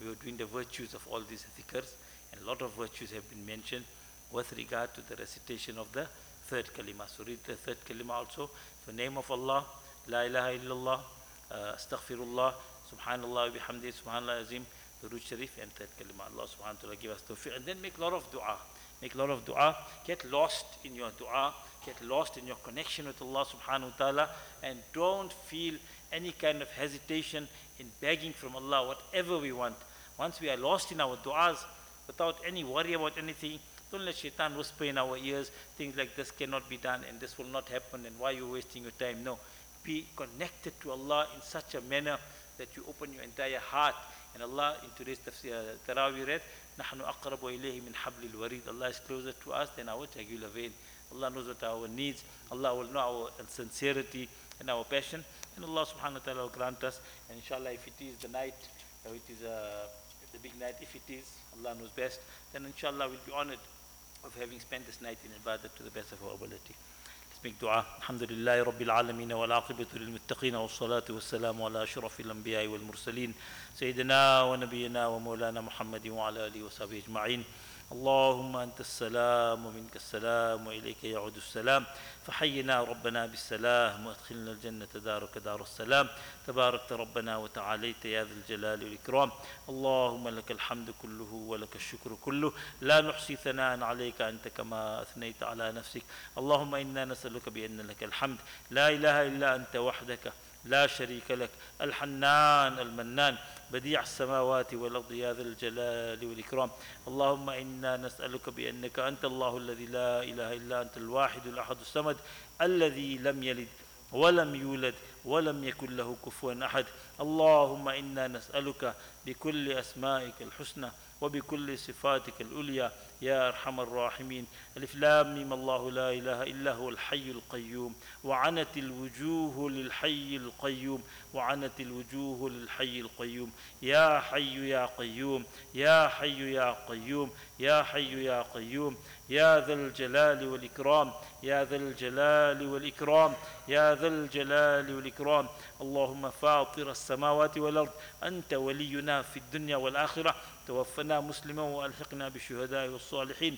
we were doing the virtues of all these dhikrs, and a lot of virtues have been mentioned with regard to the recitation of the third kalima. So read the third kalima also. The name of Allah, La ilaha illallah, astaghfirullah, subhanallah bihamdi, subhanallah azim, Durood Sharif, and third kalima. Allah subhanahu wa ta'ala give us tawfiq. And then make a lot of dua. Make a lot of dua. Get lost in your dua. Get lost in your connection with Allah subhanahu wa ta'ala. And don't feel any kind of hesitation in begging from Allah whatever we want. Once we are lost in our du'as, without any worry about anything, don't let shaitan whisper in our ears things like this cannot be done and this will not happen and why are you wasting your time. No. Be connected to Allah in such a manner that you open your entire heart. And Allah, in today's Taraweeh read, نَحْنُ أَقْرَبُ إِلَيْهِ مِنْ حَبْلِ الْوَرِيدِ. Allah is closer to us than our jugular vein. Allah knows what our needs. Allah will know our sincerity and our passion. And Allah subhanahu wa ta'ala will grant us. And inshallah, if it is the night, or it is the big night, if it is, Allah knows best, then inshallah we'll be honored of having spent this night in ibadah to the best of our ability. Let's make dua. Alhamdulillahi Rabbil Alameen wal aqibatu lil muttaqeen wa salatu wa salamu ala ashrafil anbiya'i wal mursaleen Sayyidina wa nabiyyina wa maulana Muhammadin wa ala alihi wa sahbihi ajma'in. اللهم أنت السلام ومنك السلام وإليك يعود السلام فحينا ربنا بالسلام وأدخلنا الجنة دارك دار السلام تباركت ربنا وتعاليت يا ذا الجلال والإكرام. اللهم لك الحمد كله ولك الشكر كله لا نحصي ثناء عليك أنت كما أثنيت على نفسك. اللهم إنا نسألك بأن لك الحمد لا إله إلا أنت وحدك لا شريك لك الحنان المنان بديع السماوات والأرض يا ذا الجلال والإكرام. اللهم إنا نسألك بأنك أنت الله الذي لا إله إلا أنت الواحد الأحد الصمد الذي لم يلد ولم يولد ولم يكن له كفوا أحد. اللهم إنا نسألك بكل أسمائك الحسنى وبكل صفاتك العليا يا أرحم الراحمين. ألف لام ميم الله لا إله إلا هو الحي القيوم وعنت الوجوه للحي القيوم وعنت الوجوه للحي القيوم. يا حي يا قيوم يا حي يا قيوم يا حي يا قيوم يا ذا الجلال والإكرام يا ذا الجلال والإكرام يا ذا الجلال والإكرام. اللهم فاطر السماوات والأرض أنت ولينا في الدنيا والآخرة توفنا مسلما وألحقنا بالشهداء والصالحين.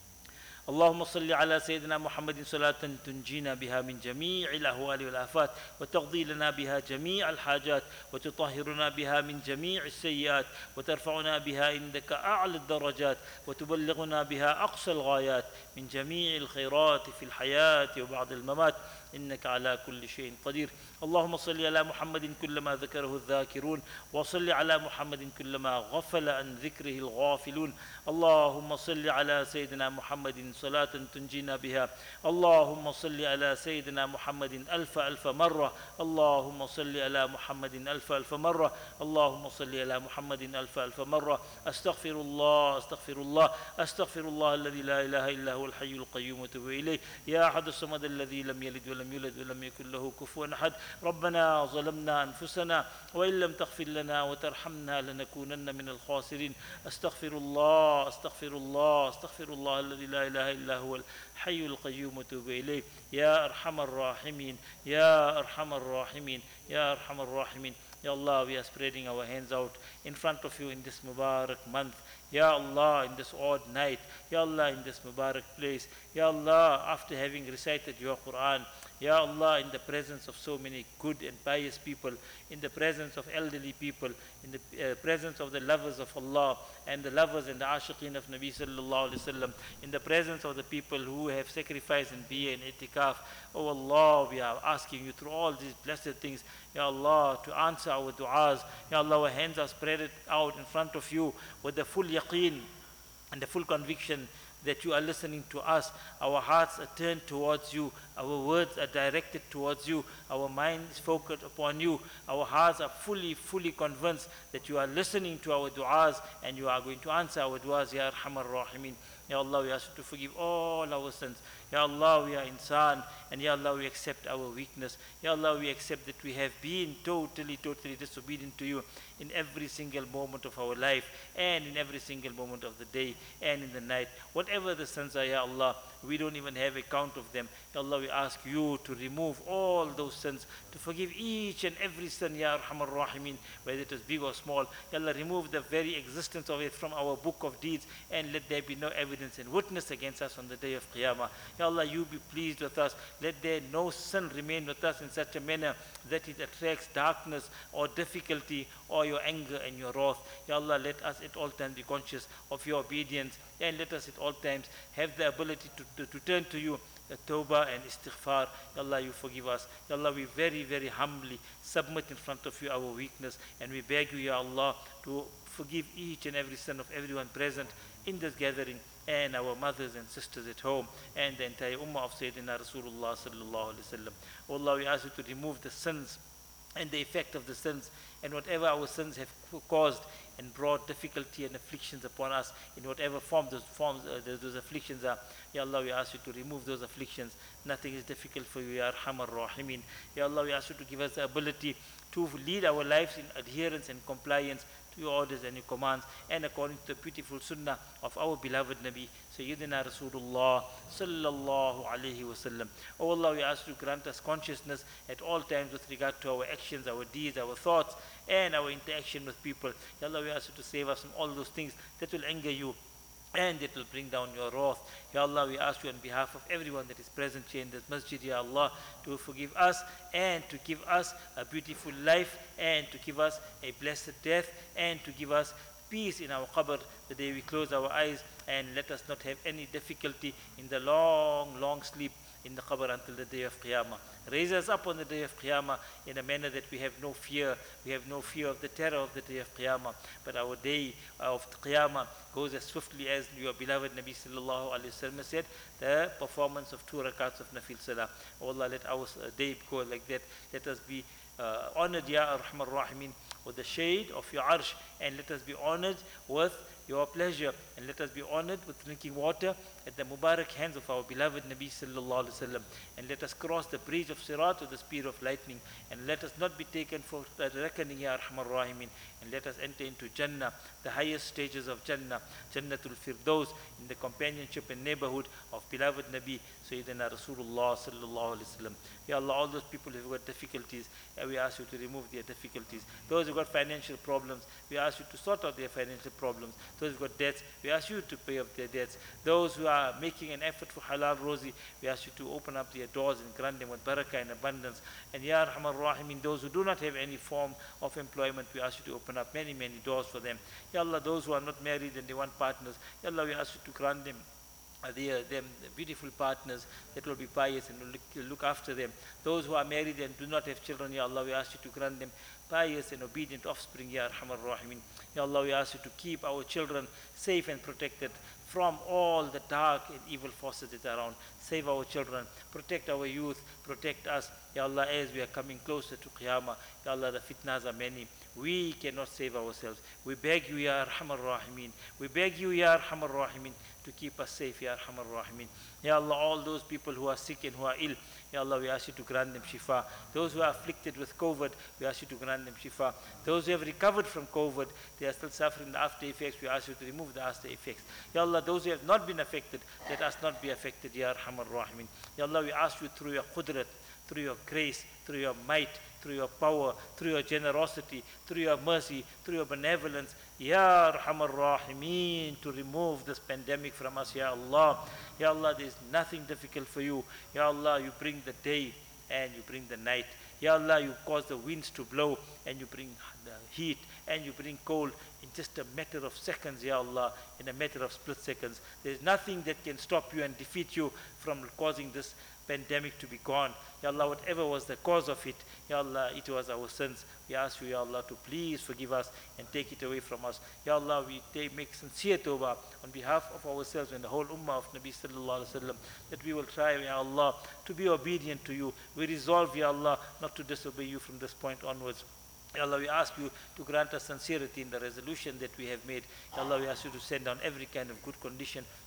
اللهم صل على سيدنا محمد صلاة تنجينا بها من جميع الأهوال والآفات وتقضي لنا بها جميع الحاجات وتطهرنا بها من جميع السيئات وترفعنا بها عندك أعلى الدرجات وتبلغنا بها أقصى الغايات من جميع الخيرات في الحياة وبعد الممات إنك على كل شيء قدير. اللهم صل على محمد كلما ذكره الذاكرون وصل على محمد كلما غفل عن ذكره الغافلون. اللهم صل على سيدنا محمد صلاة تنجينا بها. اللهم صل على سيدنا محمد ألف مرة. اللهم صل على محمد ألف مرة. اللهم صل على محمد ألف مرة. أستغفر الله أستغفر الله أستغفر الله الذي لا إله إلا هو الحي القيوم وأتوب إليه. يا أحد الصمد الذي لم يلد ولم يولد ولم يكن له كفوا أحد. ربنا ظلمنا أنفسنا وإن لم تغفر لنا وترحمنا لنكونن من الخاسرين. أستغفر الله أستغفر الله أستغفر الله الذي لا إله إلا هو الحي القيوم وأتوب إليه. يا أرحم الراحمين يا أرحم الراحمين يا أرحم الراحمين. Ya Allah, we are spreading our hands out in front of you in this Mubarak month. Ya Allah, in this odd night. Ya Allah, in this Mubarak place. Ya Allah, after having recited your Quran. Ya Allah, in the presence of so many good and pious people, in the presence of elderly people, in the presence of the lovers of Allah and the lovers and the ashiqeen of Nabi sallallahu alaihi wasallam, in the presence of the people who have sacrificed and be in itikaf. Oh Allah, we are asking you through all these blessed things, Ya Allah, to answer our du'as. Ya Allah, our hands are spread out in front of you with the full yaqeen and the full conviction that you are listening to us. Our hearts are turned towards you. Our words are directed towards you. Our mind is focused upon you. Our hearts are fully convinced that you are listening to our du'as and you are going to answer our du'as. Ya Arhamar Rahimin. Ya Allah, we ask you to forgive all our sins. Ya Allah, we are insan, and Ya Allah, we accept our weakness. Ya Allah, we accept that we have been totally disobedient to you in every single moment of our life and in every single moment of the day and in the night. Whatever whatever the sins are, Ya Allah, we don't even have a count of them. Ya Allah, we ask you to remove all those sins, to forgive each and every sin, Ya Arhamar Rahimin, whether it is big or small. Ya Allah, remove the very existence of it from our book of deeds, and let there be no evidence and witness against us on the day of Qiyamah. Ya Allah, you be pleased with us. Let there no sin remain with us in such a manner that it attracts darkness or difficulty or your anger and your wrath. Ya Allah, let us at all times be conscious of your obedience, and let us at all times have the ability to turn to you, tawbah and istighfar. Ya Allah, you forgive us. Ya Allah, we very, very humbly submit in front of you our weakness, and we beg you, Ya Allah, to forgive each and every sin of everyone present in this gathering, and our mothers and sisters at home, and the entire ummah of Sayyidina Rasulullah sallallahu alaihi wasallam. Oh Allah, we ask you to remove the sins and the effect of the sins, and whatever our sins have caused and brought difficulty and afflictions upon us, in whatever form those afflictions are. Ya Allah, we ask you to remove those afflictions. Nothing is difficult for you, Ya Arhamar Rahimin. Ya Allah, we ask you to give us the ability to lead our lives in adherence and compliance to your orders and your commands, and according to the beautiful sunnah of our beloved Nabi Sayyidina Rasulullah sallallahu alayhi wasallam. Oh Allah, we ask you to grant us consciousness at all times with regard to our actions, our deeds, our thoughts, and our interaction with people. Ya Allah, we ask you to save us from all those things that will anger you and it will bring down your wrath. Ya Allah, we ask you on behalf of everyone that is present here in this masjid, Ya Allah, to forgive us and to give us a beautiful life, and to give us a blessed death, and to give us peace in our qabr the day we close our eyes, and let us not have any difficulty in the long, long sleep in the qabr until the day of Qiyamah. Raise us up on the day of Qiyamah in a manner that we have no fear. We have no fear of the terror of the day of Qiyamah. But our day of Qiyamah goes as swiftly as your beloved Nabi sallallahu alayhi wa sallam said, the performance of 2 rakats of Nafil Salah. Oh Allah, let our day go like that. Let us be honored, Ya Arhamar Rahimin, with the shade of your arsh, and let us be honored with your pleasure, and let us be honored with drinking water at the Mubarak hands of our beloved Nabi sallallahu alaihi wasallam, and let us cross the bridge of Sirat with the speed of lightning, and let us not be taken for the reckoning, Ya Arhamar Rahimin, and let us enter into Jannah, the highest stages of Jannah, Jannatul Firdaus, in the companionship and neighborhood of beloved Nabi Sayyidina Rasulullah sallallahu alaihi wasallam. Ya Allah, all those people who have got difficulties, we ask you to remove their difficulties. Those who have got financial problems, we ask you to sort out their financial problems. Those who have got debts, we ask you to pay off their debts. Those who are making an effort for halal rozi, we ask you to open up their doors and grant them with barakah and abundance. And Ya Arhamar Rahimin, those who do not have any form of employment, we ask you to open up many, many doors for them. Ya Allah, those who are not married and they want partners, Ya Allah, we ask you to grant them them beautiful partners that will be pious and will look after them. Those who are married and do not have children, Ya Allah, we ask you to grant them pious and obedient offspring, Ya Arhamar Rahimin. Ya Allah, we ask you to keep our children safe and protected from all the dark and evil forces that are around. Save our children, protect our youth, protect us, Ya Allah, as we are coming closer to Qiyamah. Ya Allah, the fitnas are many. We cannot save ourselves. We beg you, Ya Arhamar Rahimin. We beg you, Ya Arhamar Rahimin, to keep us safe, Ya Arhamar Rahimin. Ya Allah, all those people who are sick and who are ill, Ya Allah, we ask you to grant them shifa. Those who are afflicted with COVID, we ask you to grant them shifa. Those who have recovered from COVID, they are still suffering the after effects, we ask you to remove the after effects. Ya Allah, those who have not been affected, let us not be affected, Ya Arhamar Rahimin. Ya Allah, we ask you through your qudrat, through your grace, through your might, through your power, through your generosity, through your mercy, through your benevolence, Ya Arhamar Rahimin, to remove this pandemic from us, Ya Allah. Ya Allah, there is nothing difficult for you. Ya Allah, you bring the day and you bring the night. Ya Allah, you cause the winds to blow and you bring the heat and you bring cold in just a matter of seconds, Ya Allah, in a matter of split seconds. There is nothing that can stop you and defeat you from causing this pandemic to be gone. Ya Allah, whatever was the cause of it, Ya Allah, it was our sins. We ask you, Ya Allah, to please forgive us and take it away from us. Ya Allah, we make sincere tawbah on behalf of ourselves and the whole ummah of Nabi sallallahu alaihi wasallam, that we will try, Ya Allah, to be obedient to you. We resolve, Ya Allah, not to disobey you from this point onwards. Ya Allah, we ask you to grant us sincerity in the resolution that we have made. Ya Allah, we ask you to send down every kind of good condition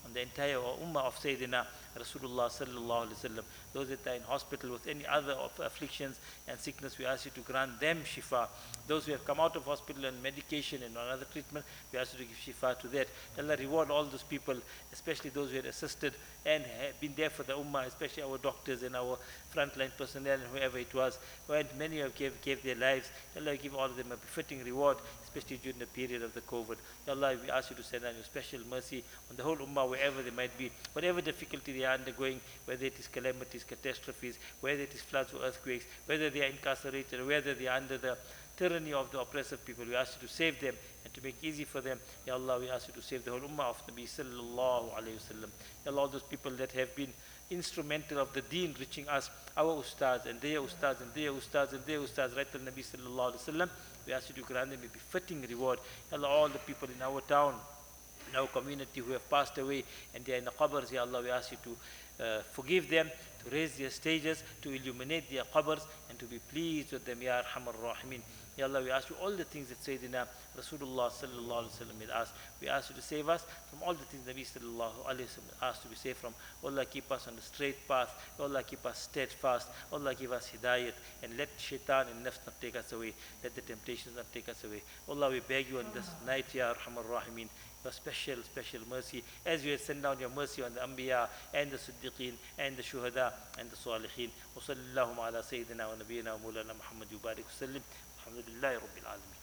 on the entire ummah of Sayyidina Rasulullah sallallahu alaihi wasallam. Those that are in hospital with any other afflictions and sickness, we ask you to grant them shifa. Those who have come out of hospital and medication and another treatment, we ask you to give shifa to that. Allah reward all those people, especially those who had assisted and have been there for the ummah, especially our doctors and our frontline personnel and whoever it was. When many of gave their lives, Allah give all of them a befitting reward, especially during the period of the COVID. Ya Allah, we ask you to send down your special mercy on the whole ummah, wherever they might be, whatever difficulty they are undergoing, whether it is calamities, catastrophes, whether it is floods or earthquakes, whether they are incarcerated, or whether they are under the tyranny of the oppressive people. We ask you to save them and to make easy for them. Ya Allah, we ask you to save the whole ummah of Nabi sallallahu alayhi wasallam. Ya Allah, all those people that have been instrumental of the deen reaching us, our ustads and their ustads and their ustads and their ustads, right to Nabi sallallahu alayhi wasallam, we ask you to grant them a befitting reward. Ya Allah, all the people in our town, in our community who have passed away and they are in the qabrs, Ya Allah, we ask you to forgive them, to raise their stages, to illuminate their qabrs, and to be pleased with them, Ya Arhamar Rahimin. Ya Allah, we ask you all the things that Sayyidina Rasulullah sallallahu alaihi wasallam had asked. We ask you to save us from all the things Nabi sallallahu alaihi wasallam asked to be saved from. Allah, keep us on the straight path. Allah, keep us steadfast. Allah, give us hidayat, and let shaitan and nafs not take us away. Let the temptations not take us away. Allah, we beg you on this night, Ya Arhamar Rahimin, your special mercy, as you have sent down your mercy on the Anbiya and the Siddiqeen and the Shuhada and the Salihin. Wa sallallahu ala Sayyidina wa Nabiyyina wa Mawlana Muhammad wa barik wa sallim. Alhamdulillahi Rabbil Alamin.